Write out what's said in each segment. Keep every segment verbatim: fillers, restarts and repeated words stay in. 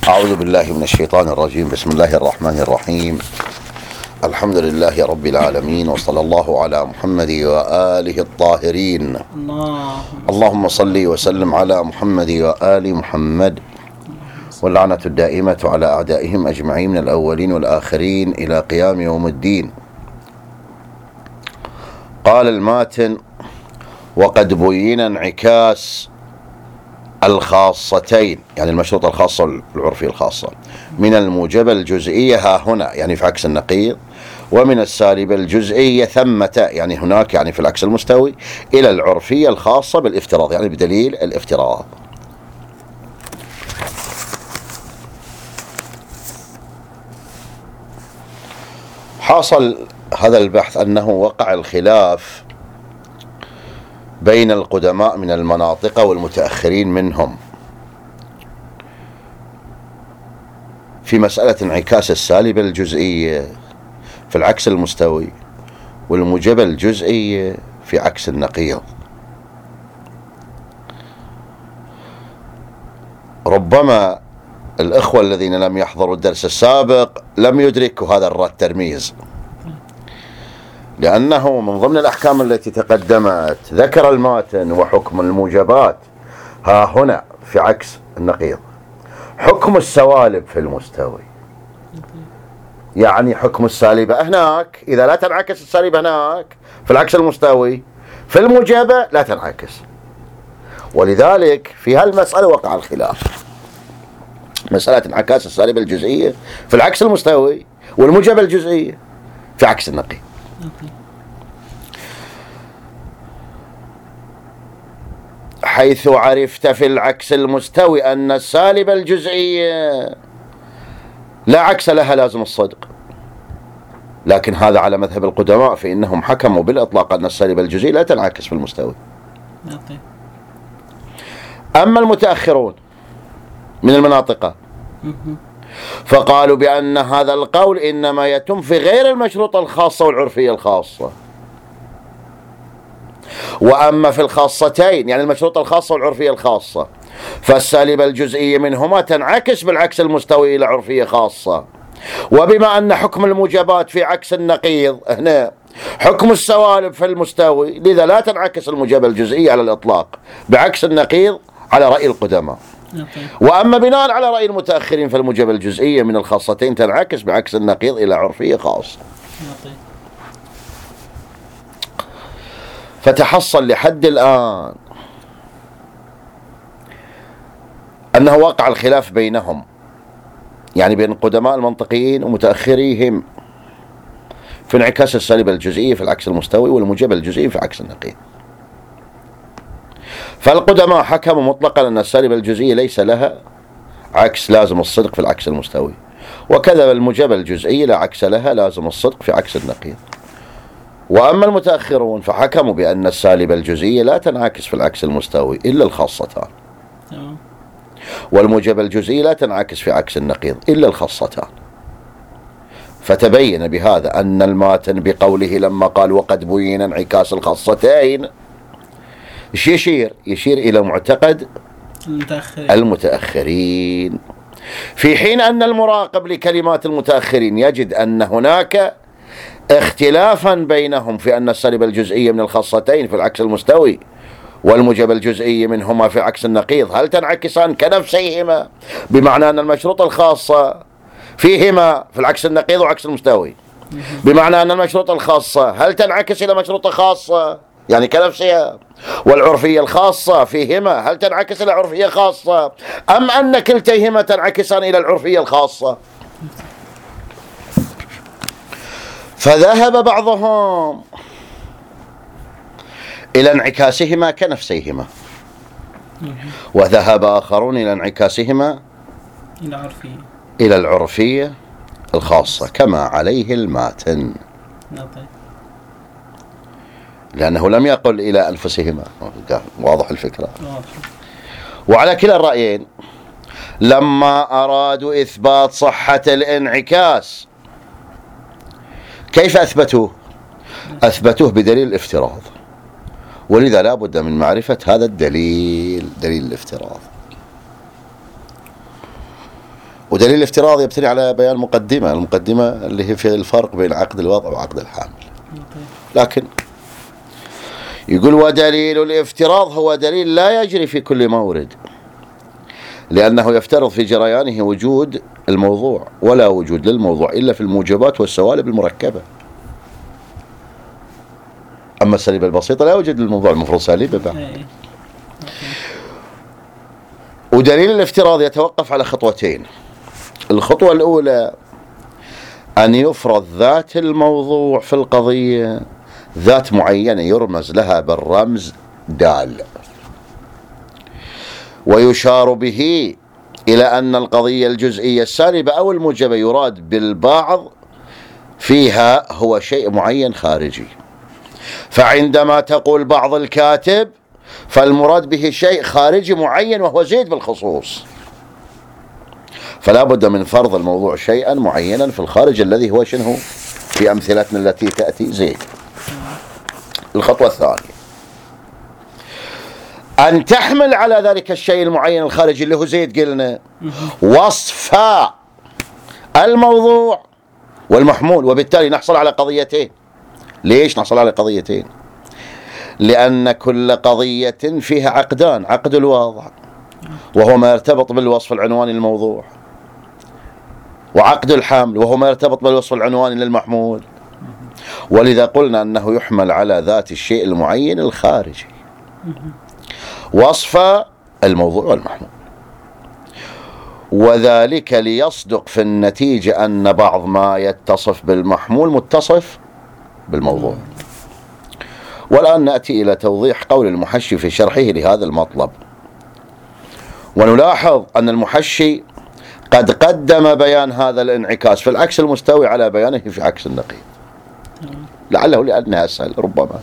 أعوذ بالله من الشيطان الرجيم. بسم الله الرحمن الرحيم. الحمد لله رب العالمين، وصلى الله على محمد وآله الطاهرين. اللهم صل وسلم على محمد وآل محمد، واللعنة الدائمة على أعدائهم أجمعين من الأولين والآخرين إلى قيام يوم الدين. قال الماتن: وقد بين انعكاس الخاصتين، يعني المشروط الخاصة والعرفية الخاصة، من الموجبة الجزئية ها هنا، يعني في عكس النقيض، ومن السالبة الجزئية ثمة، يعني هناك، يعني في العكس المستوي، إلى العرفية الخاصة بالافتراض، يعني بدليل الافتراض. حاصل هذا البحث أنه وقع الخلاف بين القدماء من المناطق والمتأخرين منهم في مسألة انعكاس السالبة الجزئية في العكس المستوي والموجبة الجزئية في عكس النقيض. ربما الإخوة الذين لم يحضروا الدرس السابق لم يدركوا هذا الترميز، لأنه من ضمن الأحكام التي تقدمت ذكر الماتن وحكم الموجبات ها هنا في عكس النقيض، حكم السوالب في المستوي، يعني حكم السالبة هناك إذا لا تنعكس السالبة هناك في العكس المستوي، في الموجبة لا تنعكس. ولذلك في هالمسألة وقع الخلاف، مسألة انعكاس السالبة الجزئية في العكس المستوي والموجبة الجزئية في عكس النقيض. حيث عرفت في العكس المستوي أن السالبة الجزئية لا عكس لها لازم الصدق، لكن هذا على مذهب القدماء، فإنهم حكموا بالإطلاق أن السالبة الجزئية لا تنعكس في المستوي. أما المتأخرون من المناطق فقالوا بأن هذا القول إنما يتم في غير المشروط الخاصة والعرفية الخاصة، وأما في الخاصتين، يعني المشروط الخاصة والعرفية الخاصة، فالسالبة الجزئية منهما تنعكس بالعكس المستوي إلى عرفية خاصة. وبما أن حكم الموجبات في عكس النقيض هنا حكم السوالب في المستوي، لذا لا تنعكس الموجبة الجزئية على الإطلاق بعكس النقيض على رأي القدماء. وأما بناء على رأي المتأخرين فالموجبة الجزئية من الخاصتين تنعكس بعكس النقيض إلى عرفية خاصة. فتحصل لحد الآن أنه وقع الخلاف بينهم، يعني بين القدماء المنطقيين ومتأخريهم، في انعكاس السالبة الجزئية في العكس المستوي والموجبة الجزئية في عكس النقيض. فالقدماء حكموا مطلقا أن السالبة الجزئية ليس لها عكس لازم الصدق في العكس المستوي، وكذا الموجبة الجزئية لا عكس لها لازم الصدق في عكس النقيض. وأما المتأخرون فحكموا بأن السالبة الجزئية لا تنعكس في العكس المستوي إلا الخاصتان، والموجبة الجزئية لا تنعكس في عكس النقيض إلا الخاصتان. فتبين بهذا أن الماتن بقوله لما قال وقد بين انعكاس الخاصتين ايش يشير؟ يشير إلى معتقد المتأخرين. المتأخرين، في حين أن المراقب لكلمات المتأخرين يجد أن هناك اختلافا بينهم في أن السالبة الجزئية من الخاصتين في العكس المستوي والموجبة الجزئية منهما في عكس النقيض هل تنعكسان كنفسيهما، بمعنى أن المشروط الخاصة فيهما في العكس النقيض وعكس المستوي، بمعنى أن المشروط الخاصة هل تنعكس إلى مشروط خاصة يعني كنفسها، والعرفية الخاصة فيهما هل تنعكس إلى عرفية خاصة، أم أن كلتيهما تنعكسان إلى العرفية الخاصة. فذهب بعضهم إلى انعكاسهما كنفسيهما، وذهب آخرون إلى انعكاسهما إلى عرفية إلى العرفية الخاصة كما عليه الماتن، لأنه لم يقل إلى أنفسهما. واضح الفكرة؟ وعلى كلا الرأيين لما أرادوا إثبات صحة الانعكاس كيف أثبتوه؟ أثبتوه بدليل الافتراض، ولذا لا بد من معرفة هذا الدليل، دليل الافتراض. ودليل الافتراض يبتني على بيان مقدمة، المقدمة اللي هي في الفرق بين عقد الوضع وعقد الحامل. لكن يقول ودليل الافتراض هو دليل لا يجري في كل مورد، لأنه يفترض في جريانه وجود الموضوع، ولا وجود للموضوع إلا في الموجبات والسوالب المركبة. أما السالبة البسيطة لا يوجد للموضوع، المفروض سالبة بعد. ودليل الافتراض يتوقف على خطوتين. الخطوة الأولى أن يفرض ذات الموضوع في القضية، ذات معينة يرمز لها بالرمز دال، ويشار به إلى أن القضية الجزئية السالبة أو الموجبة يراد بالبعض فيها هو شيء معين خارجي. فعندما تقول بعض الكاتب فالمراد به شيء خارجي معين وهو زيد بالخصوص، فلا بد من فرض الموضوع شيئا معينا في الخارج الذي هو شنو في أمثلتنا التي تأتي زيد. الخطوة الثانية أن تحمل على ذلك الشيء المعين الخارجي اللي هو زيد، قلنا وصف الموضوع والمحمول، وبالتالي نحصل على قضيتين. ليش نحصل على قضيتين؟ لأن كل قضية فيها عقدان، عقد الوضع وهو ما يرتبط بالوصف العنواني للموضوع، وعقد الحمل وهو ما يرتبط بالوصف العنواني للمحمول. ولذا قلنا أنه يحمل على ذات الشيء المعين الخارجي وصف الموضوع والمحمول، وذلك ليصدق في النتيجة أن بعض ما يتصف بالمحمول متصف بالموضوع. والآن نأتي إلى توضيح قول المحشي في شرحه لهذا المطلب. ونلاحظ أن المحشي قد قدم بيان هذا الانعكاس في العكس المستوي على بيانه في عكس النقيض، لعله لأنه أسهل ربما.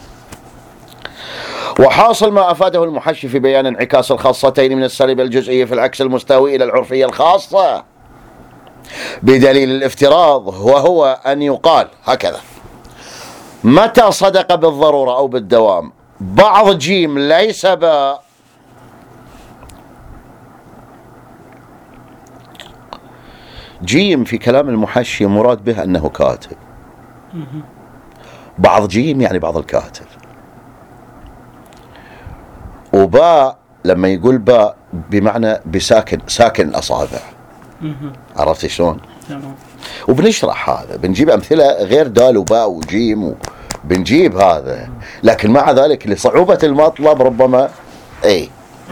وحاصل ما أفاده المحشي في بيان انعكاس الخاصتين من السالبة الجزئية في العكس المستوي إلى العرفية الخاصة بدليل الافتراض، وهو أن يقال هكذا: متى صدق بالضرورة أو بالدوام بعض جيم ليس باء، جيم في كلام المحشي مراد به أنه كاتب، بعض جيم يعني بعض الكاتب، وباء لما يقول باء بمعنى بساكن، ساكن الأصابع. عرفت شلون؟ وبنشرح هذا، بنجيب أمثلة غير دال وباء وجيم بنجيب هذا، لكن مع ذلك لصعوبة المطلب ربما اي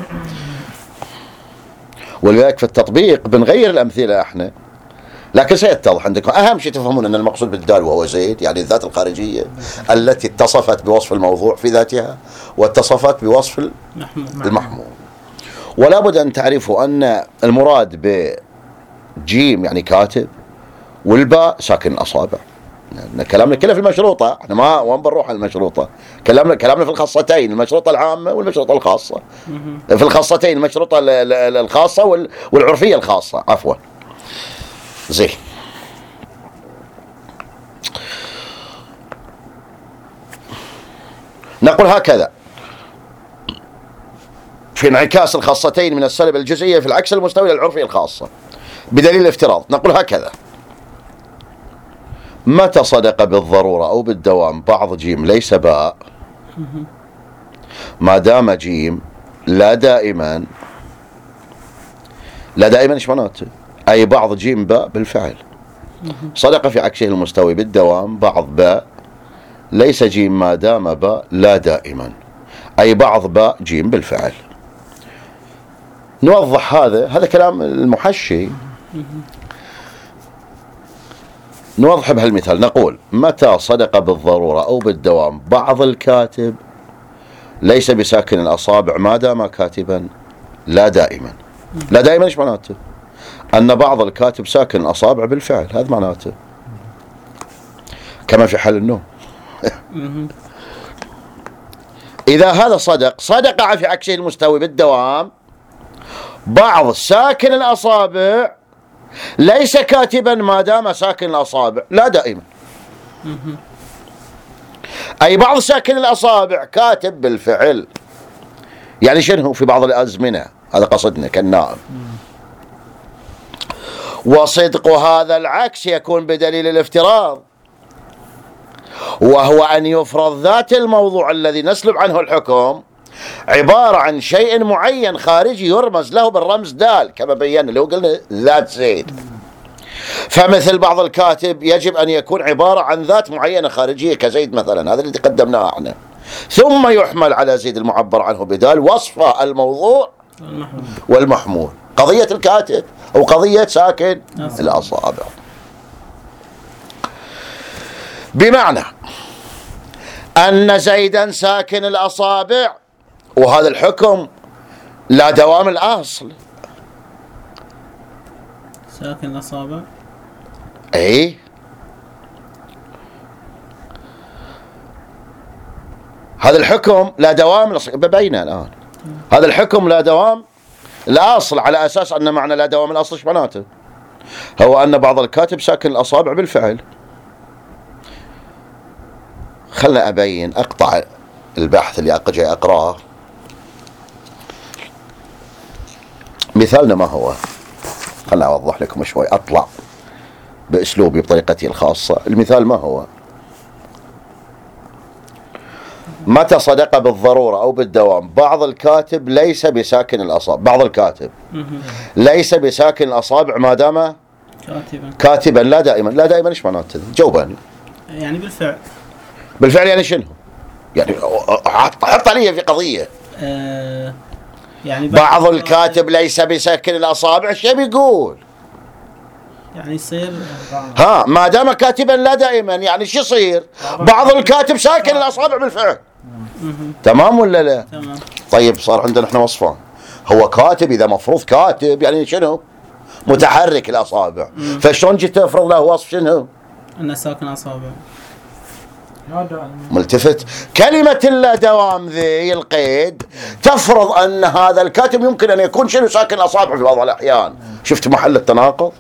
ولذلك في التطبيق بنغير الأمثلة احنا، لكن سيتضح عندكم. أهم شيء تفهمون أن المقصود بالدال وهو زيد يعني الذات الخارجية التي اتصفت بوصف الموضوع في ذاتها واتصفت بوصف المحمول. ولا بد أن تعرفوا أن المراد بجيم يعني كاتب، والباء ساكن الأصابع. كلامنا كله في المشروطة، احنا ما وين بنروح على المشروطة، كلامنا كلامنا في الخاصتين، المشروطة العامة والمشروطة الخاصة. في الخاصتين المشروطة الخاصة والعرفية الخاصة، عفوا. زين، نقول هكذا في انعكاس الخاصتين من السالبة الجزئية في العكس المستوي للعرفية الخاصة بدليل الافتراض. نقول هكذا: متى صدق بالضرورة أو بالدوام بعض جيم ليس باء، ما دام جيم لا دائما، لا دائما ايش معناته؟ أي بعض جيم باء بالفعل صدق في عكسه المستوي بالدوام بعض باء ليس جيم ما دام باء لا دائما، أي بعض باء جيم بالفعل. نوضح هذا، هذا كلام المحشي، نوضح بهالمثال. نقول: متى صدق بالضرورة أو بالدوام بعض الكاتب ليس بساكن الأصابع ما دام كاتبا لا دائما. لا دائما ايش معناته؟ أن بعض الكاتب ساكن الأصابع بالفعل، هذا معناته، كما في حال النوم. إذا هذا صدق، صدق في عكسه المستوي بالدوام بعض ساكن الأصابع ليس كاتبا ما دام ساكن الأصابع لا دائما، أي بعض ساكن الأصابع كاتب بالفعل، يعني شنو في بعض الأزمنة، هذا قصدنا كالنائم. وصدق هذا العكس يكون بدليل الافتراض، وهو أن يفرض ذات الموضوع الذي نسلب عنه الحكم عبارة عن شيء معين خارجي يرمز له بالرمز دال، كما بينا لو قلنا ذات زيد. فمثل بعض الكاتب يجب أن يكون عبارة عن ذات معينة خارجية كزيد مثلا، هذا اللي قدمناه احنا، ثم يحمل على زيد المعبر عنه بدال وصف الموضوع والمحمول، قضية الكاتب أو قضية ساكن الأصابع. بمعنى أن زيدا ساكن الأصابع، وهذا الحكم لا دوام الأصل. ساكن الأصابع أي هذا الحكم لا دوام الأصل، ببينه الآن. هذا الحكم لا دوام الأصل، على أساس أن معنى لا دوام الأصل إيش معناته؟ هو أن بعض الكاتب ساكن الأصابع بالفعل. خلنا أبين، أقطع البحث اللي جاي أقراه. مثالنا ما هو؟ خلنا أوضح لكم شوي، أطلع بأسلوبي بطريقتي الخاصة. المثال ما هو؟ متى صدق بالضرورة أو بالدوام بعض الكاتب ليس بساكن الأصابع، بعض الكاتب ليس بساكن الأصابع ما دام كاتبا كاتبا لا دائما. لا دائما إيش معناته؟ جوبا يعني بالفعل. بالفعل يعني شنو؟ يعني حط علي في قضية. آه يعني بعض الكاتب ليس بساكن الأصابع، شو بيقول؟ يعني يصير ها ما دام كاتبا لا دائما، يعني شو يصير؟ بعض الكاتب ساكن الأصابع بالفعل. تمام ولا لا؟ تمام. طيب صار عندنا احنا وصفان. هو كاتب، إذا مفروض كاتب يعني شنو؟ متحرك الأصابع. فشلون جيت تفرض له وصف شنو؟ أنه ساكن أصابع ملتفت. كلمة اللا دوام ذي القيد تفرض أن هذا الكاتب يمكن أن يكون شنو؟ ساكن الأصابع في بعض الأحيان. شفت محل التناقض؟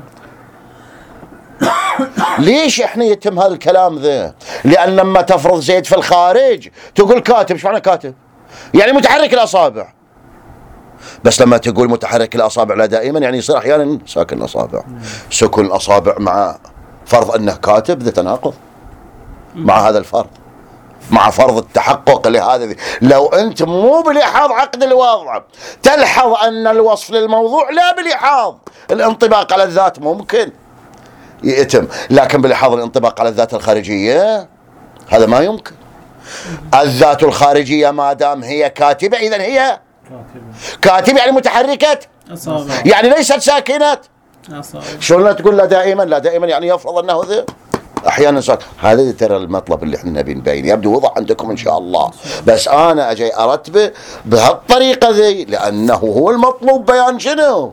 ليش احنا يتم هذا الكلام ذا؟ لأن لما تفرض زيد في الخارج تقول كاتب، ايش معنى كاتب؟ يعني متحرك الأصابع. بس لما تقول متحرك الأصابع لا دائما، يعني يصير أحيانا ساكن الأصابع. سكن الأصابع مع فرض أنه كاتب ذا تناقض مع هذا الفرض، مع فرض التحقق لهذا. لو أنت مو بلحاظ عقد الوضع تلحظ أن الوصف للموضوع لا بلحاظ الانطباق على الذات ممكن يتم، لكن بلحاظ الانطباق على الذات الخارجية هذا ما يمكن. الذات الخارجية ما دام هي كاتبة إذن هي كاتبة، يعني متحركة أصابع، يعني ليست ساكنة. أصابع. شلون تقول لا دائما؟ لا دائما يعني يفرض أنه ذا احيانا ساكن. هذا ترى المطلب اللي احنا نبي نبين، يبدو وضح عندكم ان شاء الله، بس انا اجي ارتبه بهالطريقه ذي لانه هو المطلوب. بيان شنو؟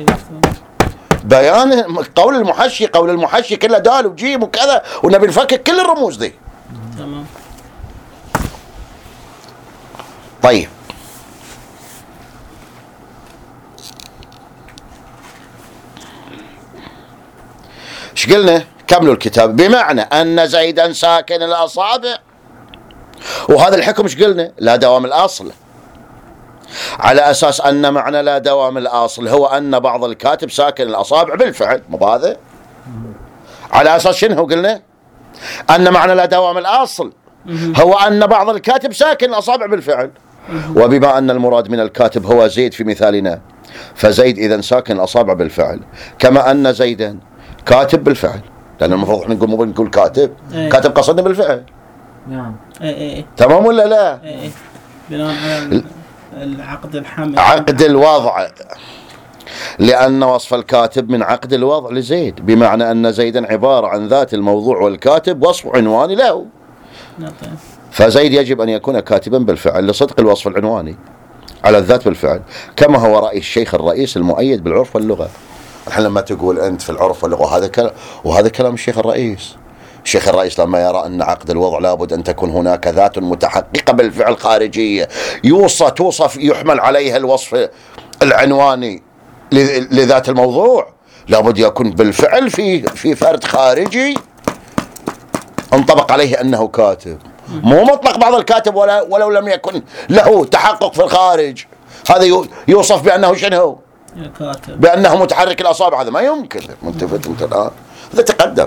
بيان قول المحشي. قول المحشي كله دال وجيم وكذا، ونبي نفكك كل الرموز دي. تمام. طيب ايش قلنا؟ كملوا الكتاب. بمعنى أن زيدا ساكن الأصابع، وهذا الحكم ايش قلنا؟ لا دوام الأصل، على أساس أن معنى لا دوام الأصل هو أن بعض الكاتب ساكن الأصابع بالفعل. مو هذا؟ على أساس شنو قلنا؟ أن معنى لا دوام الأصل هو أن بعض الكاتب ساكن الأصابع بالفعل. وبما أن المراد من الكاتب هو زيد في مثالنا، فزيد إذن ساكن الأصابع بالفعل، كما أن زيدا كاتب بالفعل، لأن المفروض احنا نقول مو بنقول كاتب. ايه. كاتب قصدنا بالفعل. نعم. ايه ايه. تمام ولا لا؟ ايه ايه. بناء على العقد الحمل، عقد الوضع، لأن وصف الكاتب من عقد الوضع لزيد، بمعنى أن زيدا عبارة عن ذات الموضوع والكاتب وصف عنواني له. نعم. فزيد يجب أن يكون كاتبا بالفعل لصدق الوصف العنواني على الذات بالفعل، كما هو رأي الشيخ الرئيس المؤيد بالعرف واللغة. الحين لما تقول أنت في العرف واللغة، هذا كلام، وهذا كلام الشيخ الرئيس. الشيخ الرئيس لما يرى أن عقد الوضع لابد أن تكون هناك ذات متحققة بالفعل خارجية يوصف توصف يحمل عليها الوصف العنواني لذات الموضوع، لابد يكون بالفعل في في فرد خارجي انطبق عليه أنه كاتب. مو مطلق بعض الكاتب ولا ولو لم يكن له تحقق في الخارج، هذا يوصف بأنه شنو؟ كاتب بأنه متحرك الأصابع، هذا ما يمكن. منتفت أنت الآن، هذا تقدم.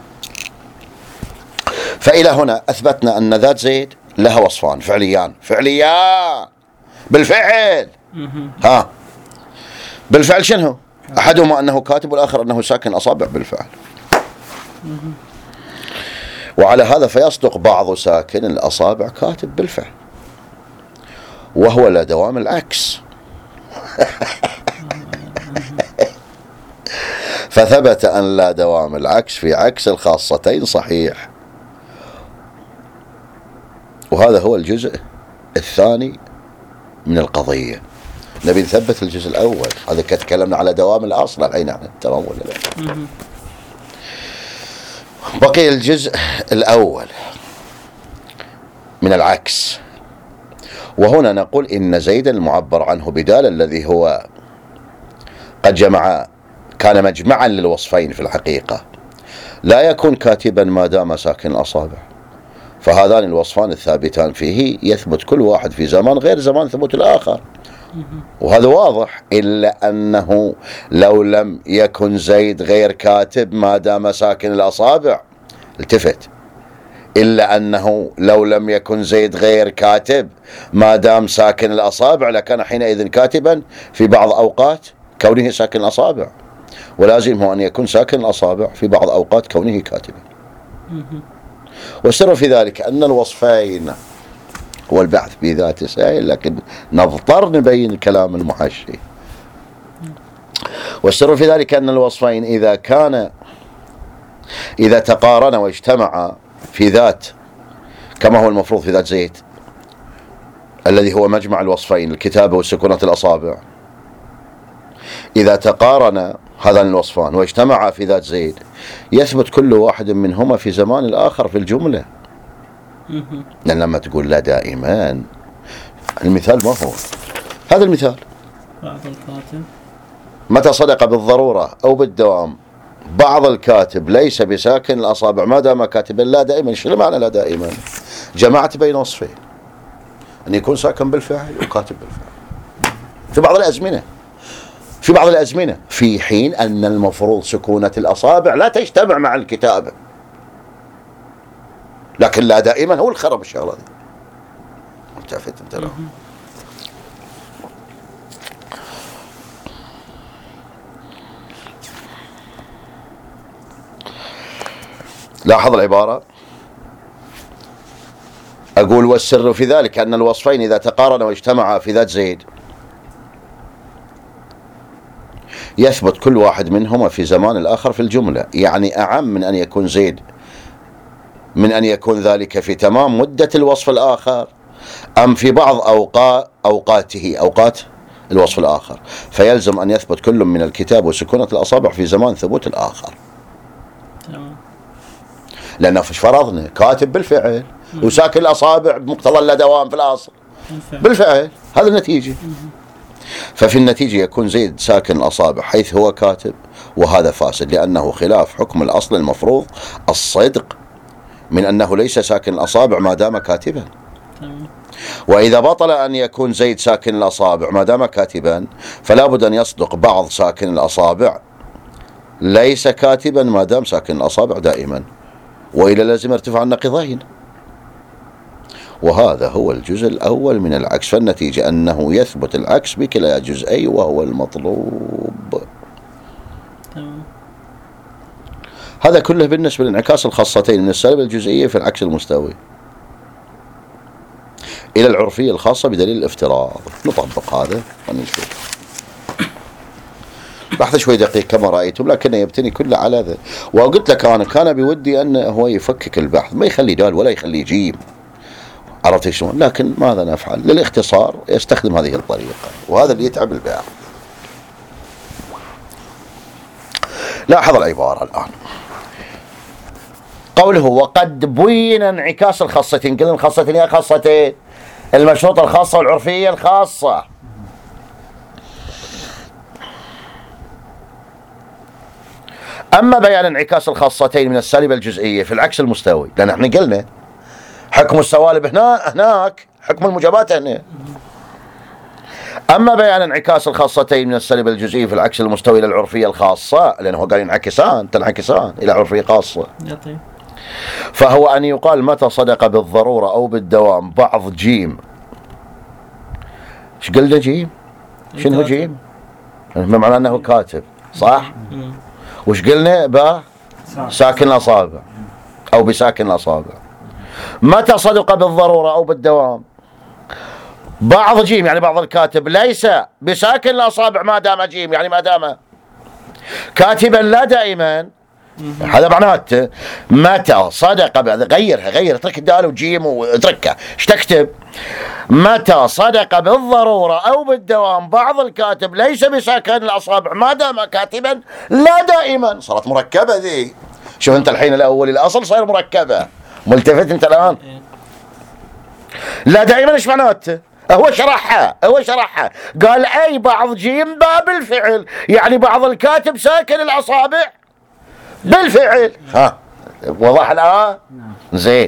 فإلى هنا أثبتنا أن ذات زيد لها وصفان فعليان، فعليان بالفعل. ها بالفعل شنو؟ أحدهما أنه كاتب والآخر أنه ساكن الأصابع بالفعل. وعلى هذا فيصدق بعض ساكن الأصابع كاتب بالفعل، وهو لا دوام العكس. فثبت أن لا دوام العكس في عكس الخاصتين صحيح. وهذا هو الجزء الثاني من القضية. نبي نثبت الجزء الأول، هذا كتكلمنا على دوام الأصل الحين احنا، تمام ولا لا؟ بقي الجزء الأول من العكس. وهنا نقول إن زيدا المعبر عنه بدال الذي هو قد جمع كان مجمعا للوصفين في الحقيقة لا يكون كاتبا ما دام ساكن الأصابع. فهذان الوصفان الثابتان فيه يثبت كل واحد في زمان غير زمان ثبوت الآخر، وهذا واضح. إلا أنه لو لم يكن زيد غير كاتب ما دام ساكن الأصابع، التفت، إلا أنه لو لم يكن زيد غير كاتب ما دام ساكن الأصابع لكان حينئذ كاتبا في بعض أوقات كونه ساكن الأصابع، ولازمه أن يكون ساكن الأصابع في بعض أوقات كونه كاتبا. والسر في ذلك أن الوصفين هو البحث بذات سائل، لكن نضطر نبين الكلام المحشي. والسر في ذلك أن الوصفين إذا كان إذا تقارن واجتمعا في ذات كما هو المفروض في ذات زيد الذي هو مجمع الوصفين الكتابة والسكونات الأصابع، إذا تقارن هذان الوصفان واجتمعا في ذات زيد يثبت كل واحد منهما في زمان الآخر في الجملة. لأن لما تقول لا دائما، المثال ما هو هذا المثال، بعض الكاتب متى صدق بالضرورة أو بالدوام بعض الكاتب ليس بساكن الأصابع ما دام كاتبا لا دائما. شو معنى لا دائما؟ جمعت بين وصفين، أن يكون ساكن بالفعل وكاتب بالفعل في بعض الأزمنة في بعض الأزمنة في حين أن المفروض سكونة الأصابع لا تجتمع مع الكتابة، لكن لا دائما هو الخرب الشغلة دي. ملتفت انت له. لاحظ العبارة، أقول والسر في ذلك أن الوصفين إذا تقارنوا واجتمعا في ذات زيد يثبت كل واحد منهما في زمان الآخر في الجملة. يعني أعم من أن يكون زيد من أن يكون ذلك في تمام مدة الوصف الآخر أم في بعض أوقات أوقاته أوقات الوصف الآخر، فيلزم أن يثبت كل من الكتاب وسكونة الأصابع في زمان ثبوت الآخر. لأنه فش فرضنا كاتب بالفعل وساكن الأصابع بمقتضى لا دوام في الأصل بالفعل، هذا النتيجة. ففي النتيجة يكون زيد ساكن الأصابع حيث هو كاتب، وهذا فاسد لأنه خلاف حكم الأصل المفروض الصدق من أنه ليس ساكن الأصابع ما دام كاتبا. وإذا بطل أن يكون زيد ساكن الأصابع ما دام كاتبا فلا بد أن يصدق بعض ساكن الأصابع ليس كاتبا ما دام ساكن الأصابع دائما، وإلى لازم ارتفاع النقيضين. وهذا هو الجزء الأول من العكس. فالنتيجة أنه يثبت العكس بكلا جزئي وهو المطلوب. هذا كله بالنسبة لانعكاس الخاصتين من السالب الجزئية في العكس المستوي إلى العرفية الخاصة بدليل الافتراض. نطبق هذا ونشوف. بحث شوي دقيق كما رأيتم، لكنه يبتني كله على ذا. وقلت لك أنا كان بودي أنه هو يفكك البحث، ما يخلي دال ولا يخلي جيم، عرفت شلون؟ لكن ماذا نفعل؟ للاختصار يستخدم هذه الطريقة، وهذا اللي يتعب الباحث. لاحظ العبارة الآن، قوله وقد بين انعكاس الخاصتين. قلنا الخاصتين يا خاصتين المشروط الخاصة والعرفية الخاصة. أما بيان انعكاس الخاصتين من السالبة الجزئية في العكس المستوي، لأن احنا قلنا حكم السوالب هنا هناك، حكم المجابات هنا. أما بيان انعكاس الخاصتين من السلب الجزئي في العكس المستوي إلى العرفية الخاصة، لأنه قال ينعكسان تنعكسان إلى عرفية خاصة، فهو أن يقال متى صدق بالضرورة أو بالدوام بعض جيم. ايش قلنا جيم؟ شنو جيم؟ بمعنى أنه كاتب، صح؟ وش قلنا؟ با ساكن الأصابع أو بساكن الأصابع. متى صدق بالضرورة أو بالدوام بعض جيم يعني بعض الكاتب ليس بساكن الأصابع ما دام جيم، يعني ما دام كاتبا لا دائما. هذا معناته متى صدق، غيرها غير اترك الدال وجيم واتركها، ايش تكتب؟ متى صدق بالضرورة أو بالدوام بعض الكاتب ليس بساكن الأصابع ما دام كاتبا لا دائما. صارت مركبة ذي، شوف انت الحين الأول الأصل صار مركبة، ملتفت انت الآن. لا دائما ايش معناته؟ هو شرحها هو شرحها قال أي بعض جيم باب الفعل، يعني بعض الكاتب ساكن الأصابع بالفعل. ها وضح الآن؟ زين.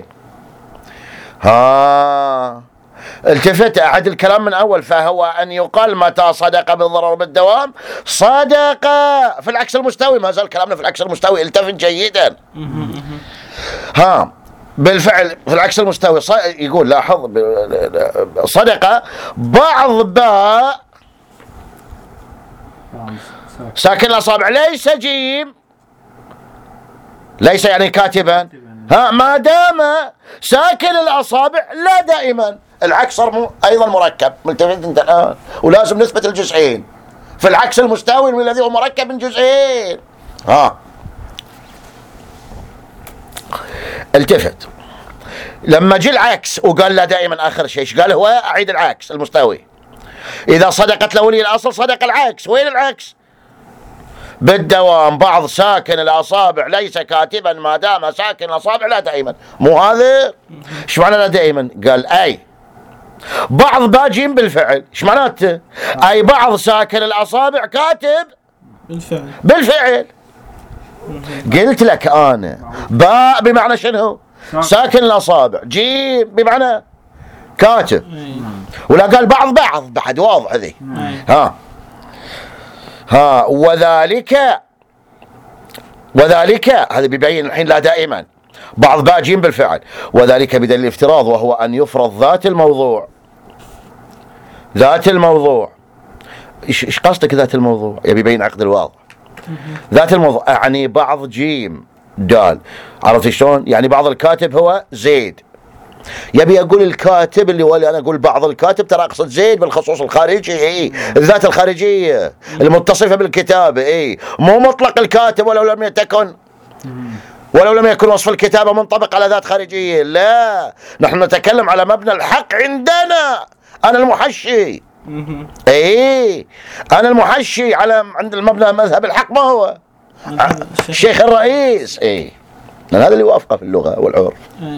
ها التفت أعد الكلام من أول. فهو أن يقال متى صدق بالضرورة بالدوام صدق في العكس المستوي. ما زال كلامنا في العكس المستوي، التفت جيدا. ها بالفعل في العكس المستوي يقول لاحظ صدق بعض باء ساكن الأصابع ليس جيم، ليس يعني كاتبا، ها ما دام ساكن الأصابع لا دائما. العكس صار أيضا مركب، ملتفت انت الآن، ولازم نثبت الجزئين في العكس المستوي الذي هو مركب من جزئين. ها التفت لما جي العكس وقال لا دائما آخر شيء، ايش قال هو؟ أعيد العكس المستوي. إذا صدقت له ولي الأصل صدق العكس. وين العكس؟ بالدوام بعض ساكن الأصابع ليس كاتبا ما دام ساكن الأصابع لا دائما. مو هذا؟ ايش معنى لا دائما؟ قال أي بعض باجين بالفعل. ايش معناته؟ أي بعض ساكن الأصابع كاتب بالفعل بالفعل. قلت لك أنا باء بمعنى شنو؟ ساكن الأصابع. جيم بمعنى كاتب. ولا قال بعض بعض بعد واضح ذي. ها ها وذلك وذلك هذا بيبين الحين لا دائما بعض باجين بالفعل، وذلك بدليل الافتراض، وهو أن يفرض ذات الموضوع. ذات الموضوع ايش ايش قصدك ذات الموضوع؟ يبي يبين عقد الواضح. ذات الموضوع يعني بعض جيم دال. عرفت شلون؟ يعني بعض الكاتب هو زيد. يبي اقول الكاتب اللي هو اللي انا اقول بعض الكاتب ترى اقصد زيد بالخصوص الخارجي، اي الذات الخارجيه المتصفه بالكتابه، اي مو مطلق الكاتب ولو لم يتكن ولو لم يكن وصف الكتابه منطبق على ذات خارجيه. لا، نحن نتكلم على مبنى الحق عندنا. انا المحشي، اي انا المحشي على عند المبنى مذهب الحق ما هو الشيخ الرئيس. اي هذا اللي يوافقه في اللغه والعرف.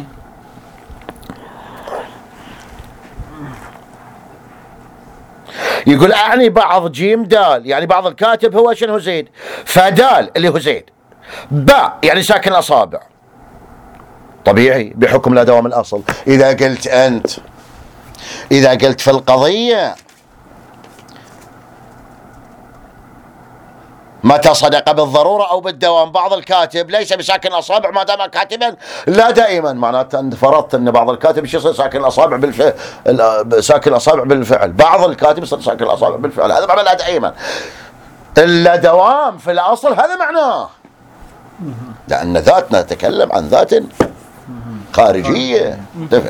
يقول أعني بعض جيم دال، يعني بعض الكاتب هو شنو؟ زيد. فدال اللي هو زيد، باء يعني ساكن الأصابع طبيعي بحكم لا دوام الأصل. إذا قلت أنت إذا قلت في القضية متى صدق بالضرورة أو بالدوام بعض الكاتب ليس بساكن الأصابع ما دام كاتبا لا دائما، معناته أنت فرضت أن بعض الكاتب يصير ساكن الأصابع بالفعل، ساكن الأصابع بالفعل، بعض الكاتب يصير ساكن الأصابع بالفعل. هذا معنى لا دائما. إلا دوام في الأصل هذا معناه، لأن ذاتنا نتكلم عن ذات خارجية. دفع.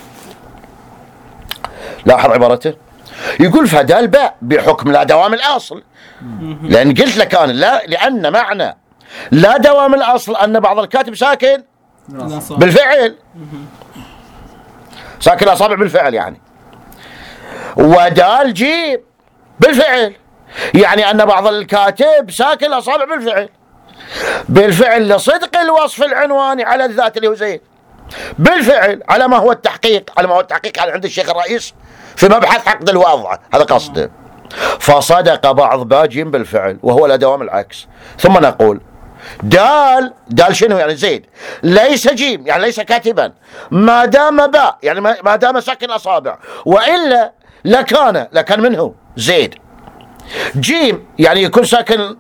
لاحظ عبارته، يقول فدال باء بحكم لا دوام الأصل. لأن قلت لك أنا لا، لأن معنى لا دوام الأصل أن بعض الكاتب ساكن بالفعل، ساكن الأصابع بالفعل يعني. ودال جيم بالفعل، يعني أن بعض الكاتب ساكن الأصابع بالفعل. بالفعل لصدق الوصف العنواني على الذات اللي هو زيد، بالفعل على ما هو التحقيق، على ما هو التحقيق على عند الشيخ الرئيس في مبحث عقد الواضعة، هذا قصده. فصدق بعض باجين بالفعل وهو لا دوام العكس. ثم نقول دال دال شنو يعني؟ زيد ليس جيم يعني ليس كاتبا ما دام باء يعني ما دام ساكن أصابع، وإلا لكان لكان منه زيد. جيم يعني يكون ساكن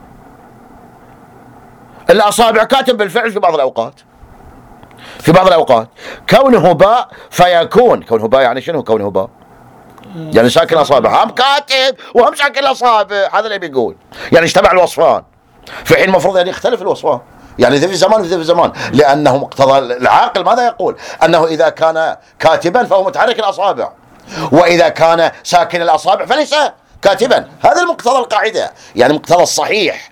الأصابع كاتب بالفعل في بعض الأوقات، في بعض الأوقات كونه باء فيكون، كونه باء يعني شنو كونه باء؟ يعني ساكن الأصابع، هم كاتب وهم ساكن الأصابع، هذا اللي بيقول، يعني اجتمع الوصفان، في حين المفروض أن يختلف الوصفان، يعني ذا في زمان وذا في زمان، لأنه مقتضى العاقل ماذا يقول؟ أنه إذا كان كاتبا فهو متحرك الأصابع، وإذا كان ساكن الأصابع فليس كاتبا. هذا المقتضى القاعدة، يعني مقتضى الصحيح.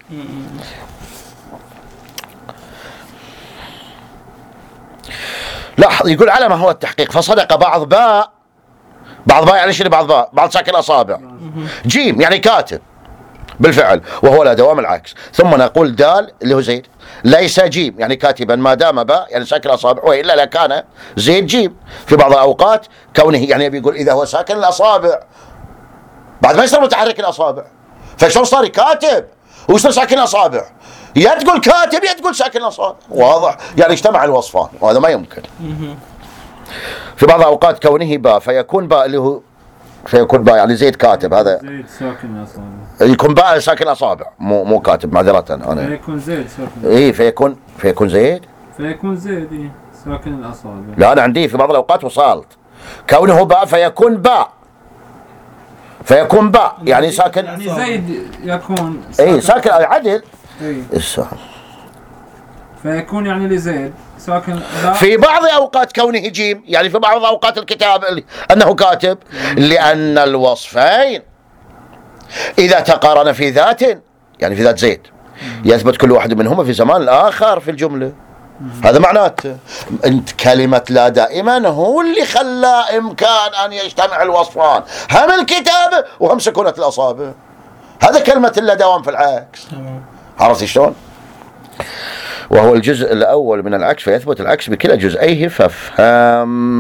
لاحظ يقول على ما هو التحقيق، فصدق بعض باء، بعض باء يعني شنو بعض باء؟ بعض ساكن الأصابع. جيم يعني كاتب بالفعل، وهو لا دوام العكس. ثم نقول دال اللي هو زيد ليس جيم يعني كاتبا ما دام باء يعني ساكن الأصابع، وإلا لكان زيد جيم في بعض الأوقات كونه، يعني بيقول إذا هو ساكن الأصابع بعد ما يصير متحرك الأصابع، فشلون صار كاتب ويصير ساكن الأصابع؟ يا تقول كاتب يا تقول ساكن الأصابع، واضح؟ يعني اجتمع الوصفان وهذا ما يمكن. في بعض الأوقات كونه باء فيكون باء اللي هو فيكون باء يعني زيد كاتب، هذا زيد ساكن الأصابع، يكون باء ساكن الأصابع مو مو كاتب معذرة أنا. فيكون زيد ساكن، إيه فيكون فيكون زيد فيكون زيد إيه ساكن الأصابع. لا أنا عندي في بعض الأوقات وصلت كونه باء فيكون باء، فيكون باء يعني ساكن، يعني زيد يكون ساكن اي ساكن عدل اي الساكن. فيكون يعني لزيد ساكن باء. في بعض أوقات كونه جيم يعني في بعض أوقات الكتاب أنه كاتب، لأن الوصفين إذا تقارن في ذات، يعني في ذات زيد، يثبت كل واحد منهما في زمان الآخر في الجملة. هذا معناته انت كلمة لا دائما هو اللي خلى إمكان أن يجتمع الوصفان، هم الكتابة وهم سكونة الأصابع. هذا كلمة لا دوام في العكس. عرفت شلون؟ وهو الجزء الأول من العكس، فيثبت العكس بكلا جزئيه فافهم.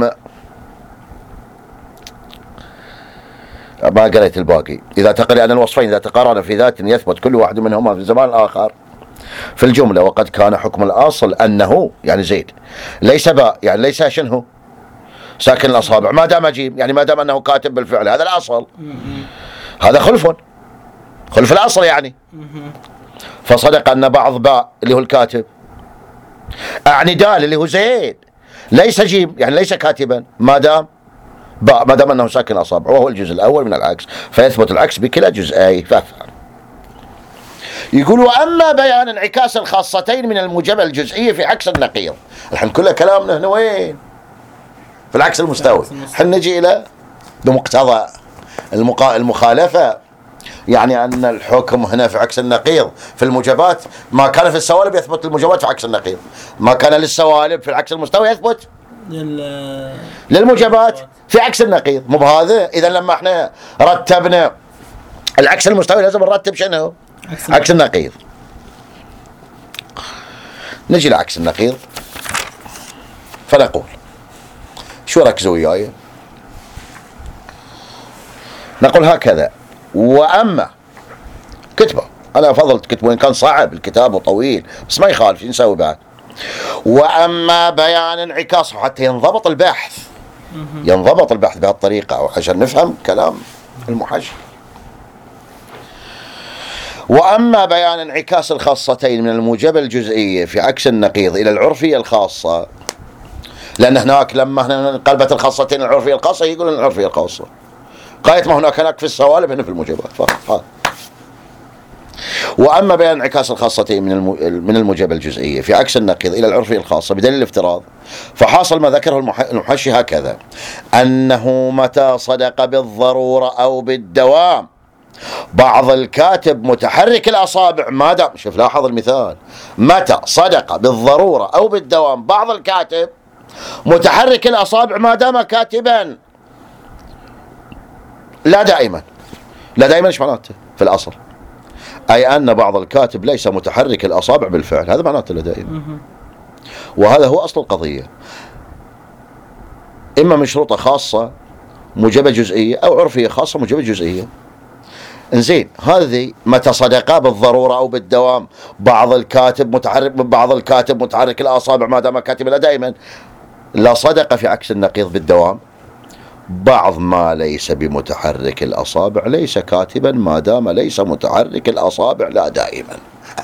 ما قريت الباقي. إذا تقرأ أن الوصفين إذا تقارن في ذات يثبت كل واحد منهما في الزمان الآخر في الجملة، وقد كان حكم الأصل أنه يعني زيد ليس باء يعني ليس شنه ساكن الأصابع ما دام جيم يعني ما دام أنه كاتب بالفعل، هذا الأصل. هذا خلف خلف الأصل يعني. فصدق أن بعض باء اللي هو الكاتب أعني دال اللي هو زيد ليس جيم يعني ليس كاتبا ما دام باء ما دام أنه ساكن الأصابع، وهو الجزء الأول من العكس، فيثبت العكس بكلا جزئي فافهم. يقول وأما بيان انعكاس الخاصتين من الموجبة الجزئية في عكس النقيض. الحين كل كلامنا هنا وين؟ في العكس المستوي. حين نجي إلى بمقتضى المقا... المخالفة، يعني أن الحكم هنا في عكس النقيض في الموجبات، ما كان في السوالب يثبت الموجبات في عكس النقيض، ما كان للسوالب في العكس المستوي يثبت لل... للموجبات في عكس النقيض. مو بهذا؟ إذا لما احنا رتبنا العكس المستوي لازم نرتب شنو؟ عكس, عكس النقيض. نجي لعكس النقيض فنقول شو ركزوا وياي؟ نقول هكذا: وأما كتبه، أنا أفضل تكتبه وإن كان صعب الكتاب وطويل بس ما يخالف نسوي بعد. وأما بيان انعكاسه حتى ينضبط البحث، ينضبط البحث بهالطريقة عشان نفهم كلام المحشي. وأما بيان انعكاس الخاصتين من الموجبة الجزئية في عكس النقيض إلى العرفية الخاصة، لأن هناك لما هنا انقلبت الخاصتين العرفية الخاصة يقولون العرفية الخاصة، قاية ما هناك هناك في السوالب هنا في الموجبات فقط. وأما بيان انعكاس الخاصتين من من الموجبة الجزئية في عكس النقيض إلى العرفية الخاصة بدليل الافتراض، فحاصل ما ذكره المحشي هكذا: أنه متى صدق بالضرورة أو بالدوام بعض الكاتب متحرك الأصابع ما دام، شوف لاحظ المثال، متى صدق بالضرورة أو بالدوام بعض الكاتب متحرك الأصابع ما دام كاتبا، لا دائما. لا دائما ايش معناته في الأصل؟ أي أن بعض الكاتب ليس متحرك الأصابع بالفعل، هذا معناته لا دائما. وهذا هو أصل القضية، إما من شروطة خاصة موجبة جزئية أو عرفية خاصة موجبة جزئية. انزين هذه متى صدقا بالضرورة أو بالدوام بعض الكاتب متحرك بعض الكاتب متحرك الأصابع ما دام كاتبا لا دائما، لا صدق في عكس النقيض بالدوام بعض ما ليس بمتحرك الأصابع ليس كاتبا ما دام ليس متحرك الأصابع لا دائما.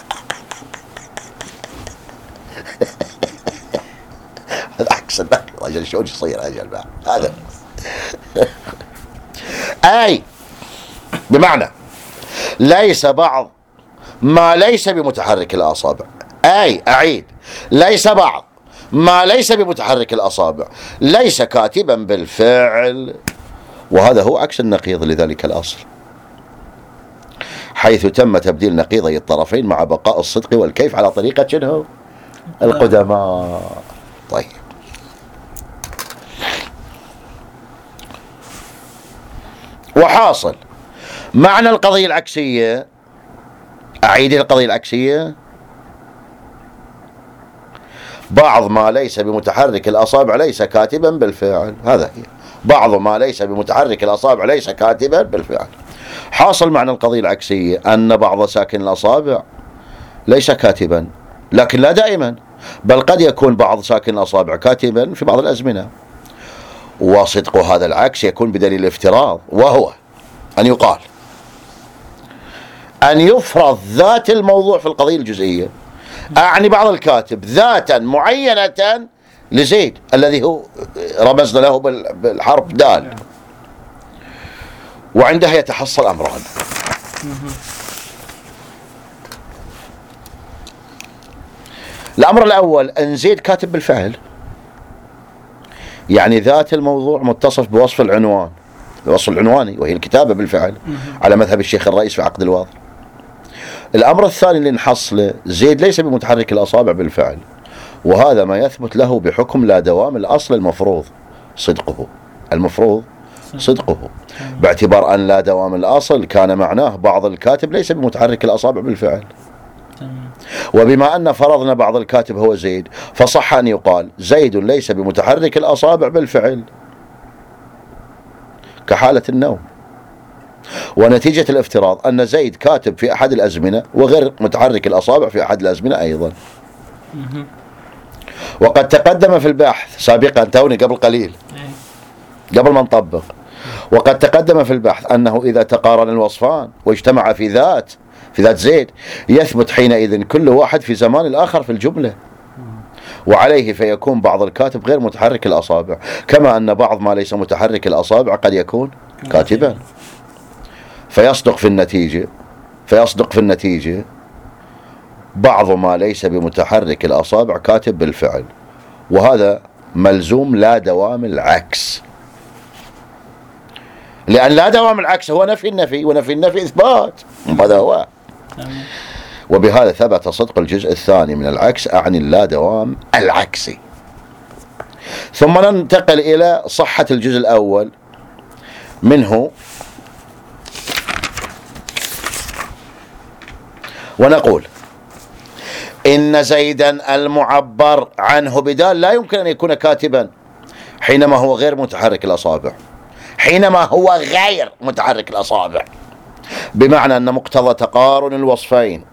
هذا عكس الرجل شلون يصير أجل بعد هذا. أي بمعنى ليس بعض ما ليس بمتحرك الأصابع، أي أعيد ليس بعض ما ليس بمتحرك الأصابع ليس كاتبا بالفعل، وهذا هو عكس النقيض لذلك الأصل، حيث تم تبديل نقيضي الطرفين مع بقاء الصدق والكيف على طريقة شنو؟ القدماء. طيب وحاصل معنى القضية العكسية، أعيد القضية العكسية، بعض ما ليس بمتحرك الأصابع ليس كاتبا بالفعل، هذا هي بعض ما ليس بمتحرك الأصابع ليس كاتبا بالفعل. حاصل معنى القضية العكسية أن بعض ساكن الأصابع ليس كاتبا، لكن لا دائما، بل قد يكون بعض ساكن الأصابع كاتبا في بعض الأزمنة. وصدق هذا العكس يكون بدليل الافتراض، وهو أن يقال أن يفرض ذات الموضوع في القضية الجزئية، أعني بعض الكاتب ذاتا معينة لزيد الذي هو رمزنا له بالحرف دال، وعندها يتحصل أمران. الأمر الأول أن زيد كاتب بالفعل، يعني ذات الموضوع متصف بوصف العنوان، الوصف العنواني وهي الكتابة بالفعل على مذهب الشيخ الرئيس في عقد الواضح. الأمر الثاني اللي نحصله زيد ليس بمتحرك الأصابع بالفعل، وهذا ما يثبت له بحكم لا دوام الأصل المفروض صدقه، المفروض صدقه، باعتبار أن لا دوام الأصل كان معناه بعض الكاتب ليس بمتحرك الأصابع بالفعل. وبما أن فرضنا بعض الكاتب هو زيد، فصح أن يقال زيد ليس بمتحرك الأصابع بالفعل كحالة النوم. ونتيجة الافتراض أن زيد كاتب في أحد الأزمنة وغير متحرك الأصابع في أحد الأزمنة أيضا. وقد تقدم في البحث سابقا، توني قبل قليل قبل ما نطبق، وقد تقدم في البحث أنه إذا تقارن الوصفان واجتمع في ذات في ذات زيد يثبت حينئذ كل واحد في زمان الآخر في الجملة، وعليه فيكون بعض الكاتب غير متحرك الأصابع، كما أن بعض ما ليس متحرك الأصابع قد يكون كاتبا. فيصدق في النتيجة فيصدق في النتيجة بعض ما ليس بمتحرك الأصابع كاتب بالفعل، وهذا ملزوم لا دوام العكس، لأن لا دوام العكس هو نفي النفي، ونفي النفي إثبات، هذا هو. وبهذا ثبت صدق الجزء الثاني من العكس، أعني اللا دوام العكسي. ثم ننتقل إلى صحة الجزء الأول منه، ونقول إن زيدا المعبر عنه بدال لا يمكن أن يكون كاتبا حينما هو غير متحرك الأصابع، حينما هو غير متحرك الأصابع، بمعنى أن مقتضى تقارن الوصفين،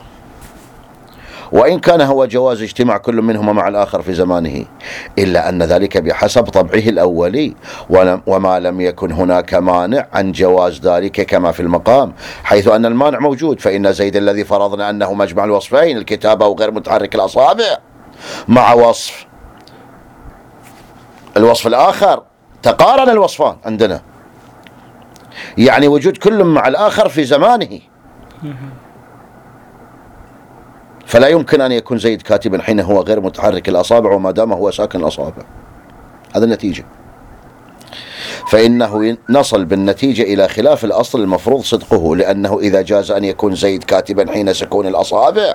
وإن كان هو جواز اجتماع كل منهما مع الآخر في زمانه، إلا أن ذلك بحسب طبعه الأولي، وما لم يكن هناك مانع عن جواز ذلك كما في المقام، حيث أن المانع موجود. فإن زيد الذي فرضنا أنه مجمع الوصفين الكتابة وغير متحرك الأصابع مع وصف الوصف الآخر تقارن الوصفان عندنا، يعني وجود كل مع الآخر في زمانه، فلا يمكن أن يكون زيد كاتبا حين هو غير متحرك الأصابع وما دام هو ساكن الأصابع. هذا النتيجة. فإنه نصل بالنتيجة إلى خلاف الأصل المفروض صدقه، لأنه إذا جاز أن يكون زيد كاتبا حين سكون الأصابع،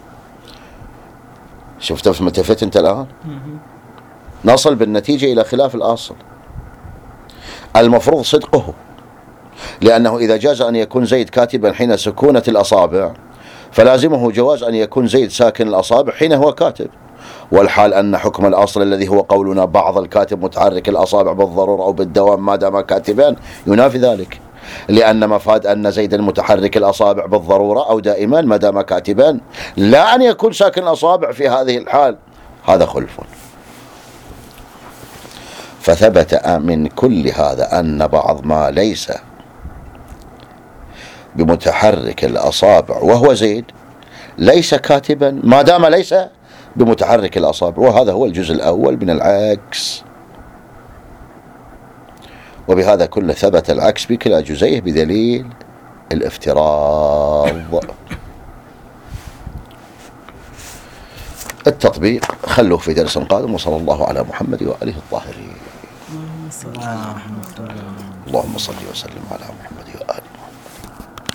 شفت في متفت أنت الآن؟ نصل بالنتيجة إلى خلاف الأصل المفروض صدقه، لأنه إذا جاز أن يكون زيد كاتبا حين سكونة الأصابع، فلازمه جواز أن يكون زيد ساكن الأصابع حين هو كاتب، والحال أن حكم الأصل الذي هو قولنا بعض الكاتب متحرك الأصابع بالضرورة أو بالدوام ما دام كاتبان ينافي ذلك، لأن مفاد أن زيد متحرك الأصابع بالضرورة أو دائما ما دام كاتبان، لا أن يكون ساكن الأصابع في هذه الحال، هذا خلف. فثبت من كل هذا أن بعض ما ليس بمتحرك الأصابع وهو زيد ليس كاتبا ما دام ليس بمتحرك الأصابع، وهذا هو الجزء الأول من العكس. وبهذا كله ثبت العكس بكلا جزئيه بدليل الافتراض. التطبيق خلوه في درس قادم، وصلى الله على محمد وآله الطاهرين. اللهم صل وسلم على محمد.